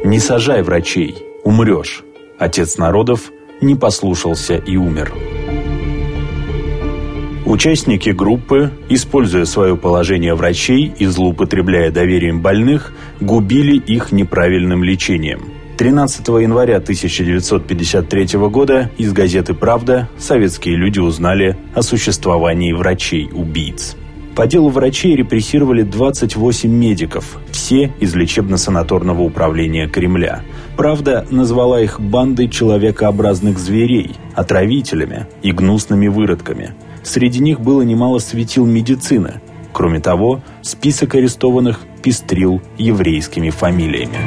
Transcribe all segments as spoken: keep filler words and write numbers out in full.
«Не сажай врачей, умрешь». Отец народов не послушался и умер. Участники группы, используя свое положение врачей и злоупотребляя доверием больных, губили их неправильным лечением. тринадцатого января тысяча девятьсот пятьдесят третьего года из газеты «Правда» советские люди узнали о существовании врачей-убийц. По делу врачей репрессировали двадцать восемь медиков, все из лечебно-санаторного управления Кремля. «Правда» назвала их бандой человекообразных зверей, отравителями и гнусными выродками. Среди них было немало светил медицины. Кроме того, список арестованных пестрил еврейскими фамилиями.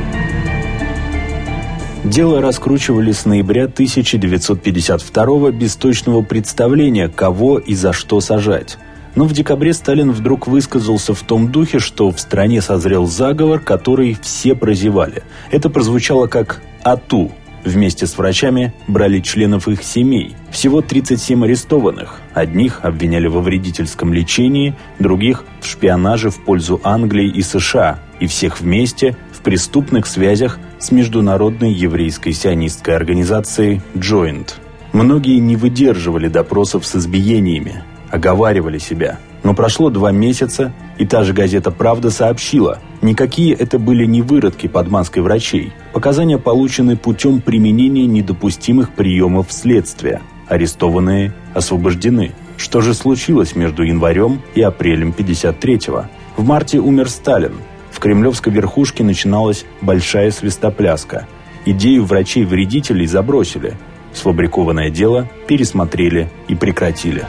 Дело раскручивали с ноября тысяча девятьсот пятьдесят второго без точного представления, кого и за что сажать. Но в декабре Сталин вдруг высказался в том духе, что в стране созрел заговор, который все прозевали. Это прозвучало как «ату». Вместе с врачами брали членов их семей. Всего тридцать семь арестованных. Одних обвиняли во вредительском лечении, других в шпионаже в пользу Англии и США. И всех вместе в преступных связях с международной еврейской сионистской организацией «Джойнт». Многие не выдерживали допросов с избиениями, оговаривали себя. Но прошло два месяца, и та же газета «Правда» сообщила, никакие это были не выродки под маской врачей. Показания получены путем применения недопустимых приемов следствия. Арестованные освобождены. Что же случилось между январем и апрелем пятьдесят третьего? В марте умер Сталин. В кремлевской верхушке начиналась большая свистопляска. Идею врачей-вредителей забросили. Сфабрикованное дело пересмотрели и прекратили.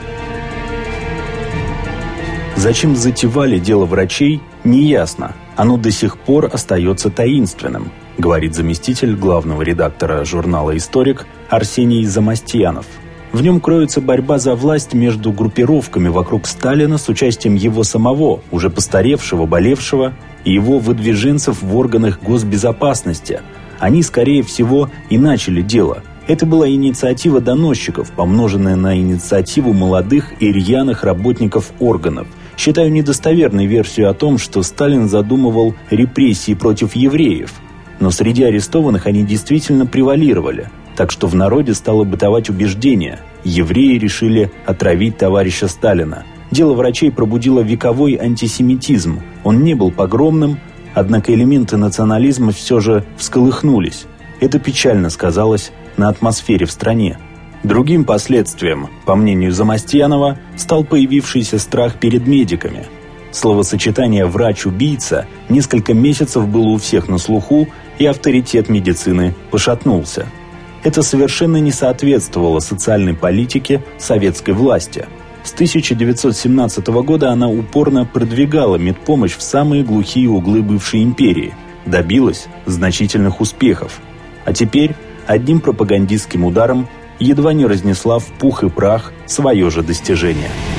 Зачем затевали дело врачей, неясно. Оно до сих пор остается таинственным, говорит заместитель главного редактора журнала «Историк» Арсений Замостьянов. В нем кроется борьба за власть между группировками вокруг Сталина с участием его самого, уже постаревшего, болевшего, и его выдвиженцев в органах госбезопасности. Они, скорее всего, и начали дело. Это была инициатива доносчиков, помноженная на инициативу молодых и рьяных работников органов. Считаю недостоверной версию о том, что Сталин задумывал репрессии против евреев. Но среди арестованных они действительно превалировали. Так что в народе стало бытовать убеждение: евреи решили отравить товарища Сталина. Дело врачей пробудило вековой антисемитизм. Он не был погромным, однако элементы национализма все же всколыхнулись. Это печально сказалось на атмосфере в стране. Другим последствием, по мнению Замостьянова, стал появившийся страх перед медиками. Словосочетание «врач-убийца» несколько месяцев было у всех на слуху, и авторитет медицины пошатнулся. Это совершенно не соответствовало социальной политике советской власти. С тысяча девятьсот семнадцатого года она упорно продвигала медпомощь в самые глухие углы бывшей империи, добилась значительных успехов. А теперь одним пропагандистским ударом едва не разнесла в пух и прах свое же достижение.